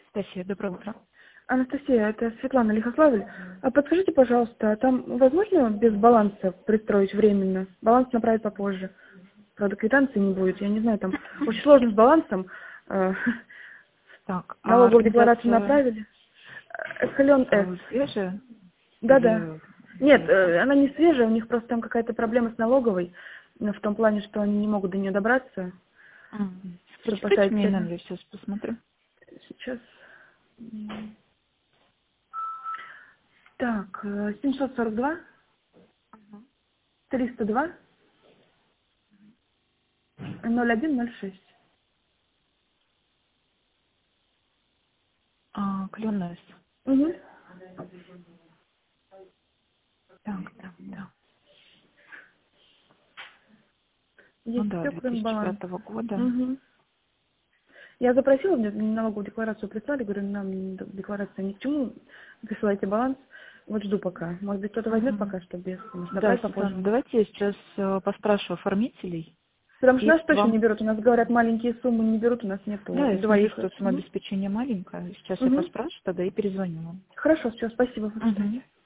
Анастасия, доброе утро. Анастасия, это Светлана Лихославль. А подскажите, пожалуйста, там возможно без баланса пристроить временно? Баланс направить попозже. Правда, квитанции не будет. Я не знаю, там очень сложно с балансом. Так, а Налоговую декларацию организация направили. Эскалион С. свежая? Да-да. Или Нет, как? она не свежая, у них просто там какая-то проблема с налоговой. В том плане, что они не могут до нее добраться. Все по Прочитайте мне сайте. номер, я сейчас посмотрю. Сейчас. Так, 742 302 0106. Клённая. Угу. Так. Ну Есть да, все, кроме баланса. 2005 года. Угу. Я запросила, мне налоговую декларацию прислали, говорю, нам декларация ни к чему, присылайте баланс. Вот жду пока. Может быть, кто-то возьмет Мгм. пока что без, может, Да, направить Светлана, попозже. давайте я сейчас поспрашиваю оформителей. Потому что И нас точно не вам... берут. У нас говорят, маленькие суммы не берут, у нас нету Да, я смотрю, двоих. что самообеспечение маленькое. Сейчас я Угу. поспрашиваю тогда и перезвоню вам. Хорошо, все, спасибо, до свидания.